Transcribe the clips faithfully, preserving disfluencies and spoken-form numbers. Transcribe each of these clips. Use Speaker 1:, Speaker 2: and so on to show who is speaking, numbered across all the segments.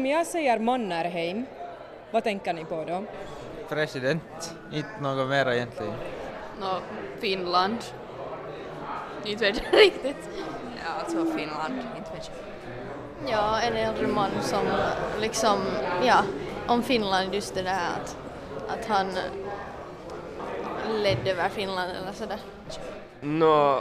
Speaker 1: jag säger Mannerheim, vad tänker ni på då?
Speaker 2: President, inte något mer egentligen.
Speaker 3: Nå, Finland. Inte vet jag riktigt. Ja, alltså Finland, inte vet jag.
Speaker 4: Ja, en äldre man som liksom, ja, om Finland just det där att, att han ledde över Finland eller sådär.
Speaker 5: Nå,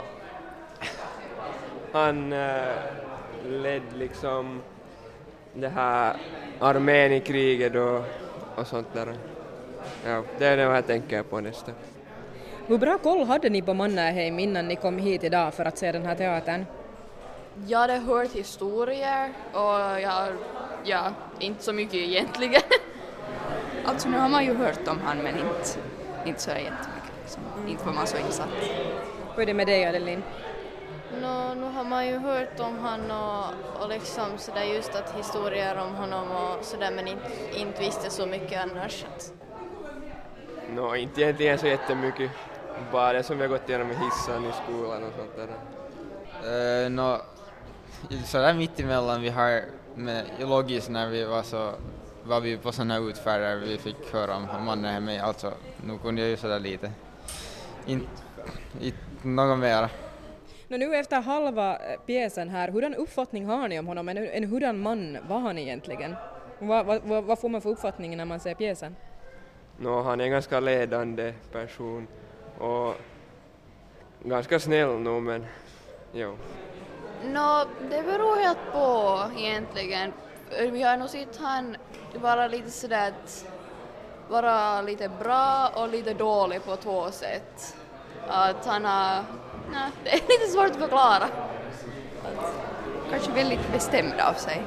Speaker 5: han äh, ledde liksom det här armén i kriget och, och sånt där. Ja, det är det jag tänker på nästa.
Speaker 1: Hur bra koll hade ni på Mannerheim innan ni kom hit idag för att se den här teatern?
Speaker 3: Jag hade hört historier och jag, ja, inte så mycket egentligen.
Speaker 6: Alltså nu har man ju hört om han men inte, inte så jättemycket. Liksom. Mm. Inte var man så insatt.
Speaker 1: Hur är det med dig, Adeline?
Speaker 4: Nå, nu har man ju hört om han och, och liksom sådär just att historier om honom och sådär men inte, inte visste så mycket annars.
Speaker 5: Nå, inte egentligen så jättemycket. Bara det som vi har gått igenom i hissan i skolan och sånt där.
Speaker 2: Uh, no, sådär mitt emellan vi har med logiskt när vi var så var vi på sådana här utfärder vi fick höra om Mannerheim, alltså nu kunde jag ju sådär lite. Inte in, någon mer.
Speaker 1: No, nu efter halva pjäsen här, hurdan uppfattning har ni om honom? En, en hurdan man var han egentligen? Vad, vad, vad får man för uppfattning när man ser pjäsen?
Speaker 5: No, han är en ganska ledande person och ganska snäll nu, men jo.
Speaker 3: Nå, det beror helt på egentligen. Vi har nog sett han vara lite sådär att vara lite bra och lite dålig på två sätt. Att han har, nej, det är lite svårt att förklara.
Speaker 6: Att, kanske väldigt bestämd av sig.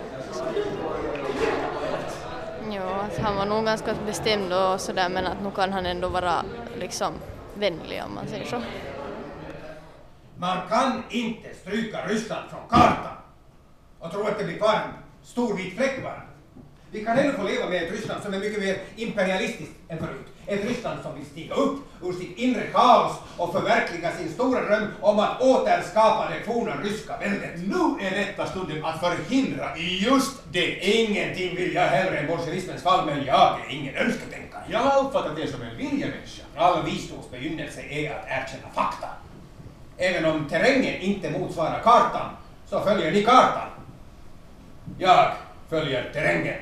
Speaker 4: Jo, alltså han var nog ganska bestämd och sådär men att nu kan han ändå vara liksom vänlig om man säger så.
Speaker 7: Man kan inte stryka Ryssland från kartan och tro att det blir kvar en stor vit fläck bara. Vi kan ändå få leva med ett Ryssland som är mycket mer imperialistiskt än förut. Ett Ryssland som vill stiga upp ur sitt inre kaos och förverkliga sin stora dröm om att återskapa det forna ryska väldet.
Speaker 8: Nu är rätta stunden att förhindra
Speaker 7: just det. Ingenting vill jag hellre än bolsjevismens fall, men jag är ingen önsketänkare.
Speaker 8: Jag har uppfattat det som en viljemänniska.
Speaker 7: All visdoms begynnelse är att erkänna fakta. Även om terrängen inte motsvarar kartan, så följer ni kartan. Jag följer terrängen.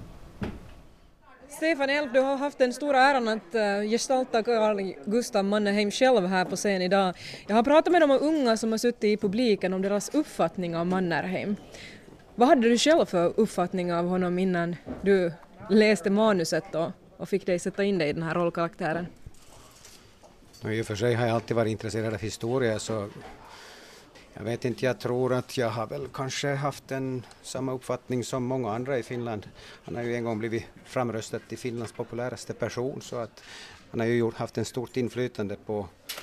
Speaker 1: Stefan Elf, du har haft den stora äran att uh, gestalta Carl Gustaf Mannerheim själv här på scen idag. Jag har pratat med de unga som har suttit i publiken om deras uppfattning av Mannerheim. Vad hade du själv för uppfattning av honom innan du läste manuset då och fick dig sätta in dig i den här rollkaraktären?
Speaker 9: I och för sig har jag alltid varit intresserad av historia, så jag vet inte, jag tror att jag har väl kanske haft en samma uppfattning som många andra i Finland. Han har ju en gång blivit framröstad till Finlands populäraste person, så att han har ju gjort, haft en stort inflytande på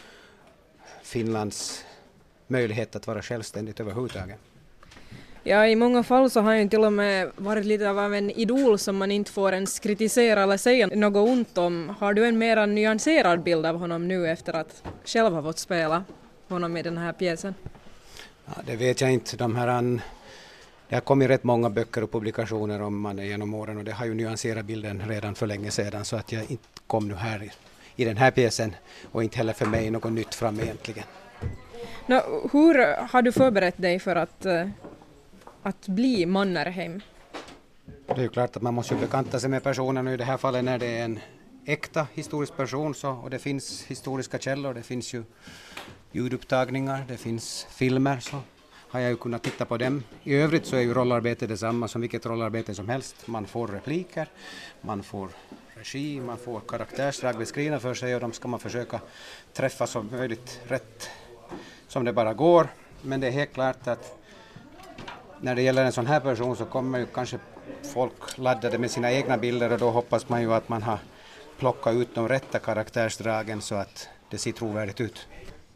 Speaker 9: Finlands möjlighet att vara självständigt överhuvudtaget.
Speaker 1: Ja, i många fall så har han ju till och med varit lite av en idol som man inte får ens kritisera eller säga något ont om. Har du en mer nyanserad bild av honom nu efter att själv ha fått spela honom i den här pjäsen?
Speaker 9: Ja, det vet jag inte. De här, det har kommit rätt många böcker och publikationer om man genom åren, och det har ju nyanserat bilden redan för länge sedan, så att jag inte kom nu här i, i den här pjäsen och inte heller för mig något nytt fram egentligen.
Speaker 1: Nå, hur har du förberett dig för att, att bli Mannerheim?
Speaker 9: Det är ju klart att man måste ju bekanta sig med personen, och i det här fallet när det är en äkta historisk person så, och det finns historiska källor, det finns ju ljudupptagningar, det finns filmer, så har jag ju kunnat titta på dem. I övrigt så är ju rollarbetet detsamma som vilket rollarbete som helst. Man får repliker, man får regi, man får karaktärsdrag beskrivna för sig, och de ska man försöka träffa så möjligt rätt som det bara går. Men det är helt klart att när det gäller en sån här person så kommer ju kanske folk laddade med sina egna bilder, och då hoppas man ju att man har plockat ut de rätta karaktärsdragen så att det ser trovärdigt ut.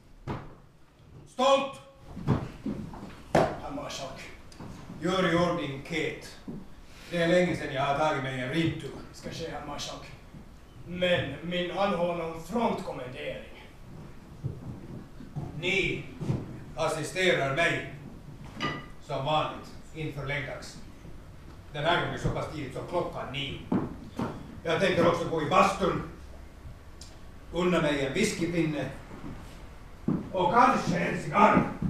Speaker 7: Stolt! Hammarsak, gör i ordning Kate. Det är länge sedan jag har tagit mig en ridtur.
Speaker 10: Ska ske, Hammarsak. Men min anhållan om frontkommendering.
Speaker 7: Ni assisterar mig som vanligt inför läggdags. Den här gången så pass tidigt som klockan nio. Jag tänker också gå i bastun, unna mig en whiskypinne och kanske en cigarr.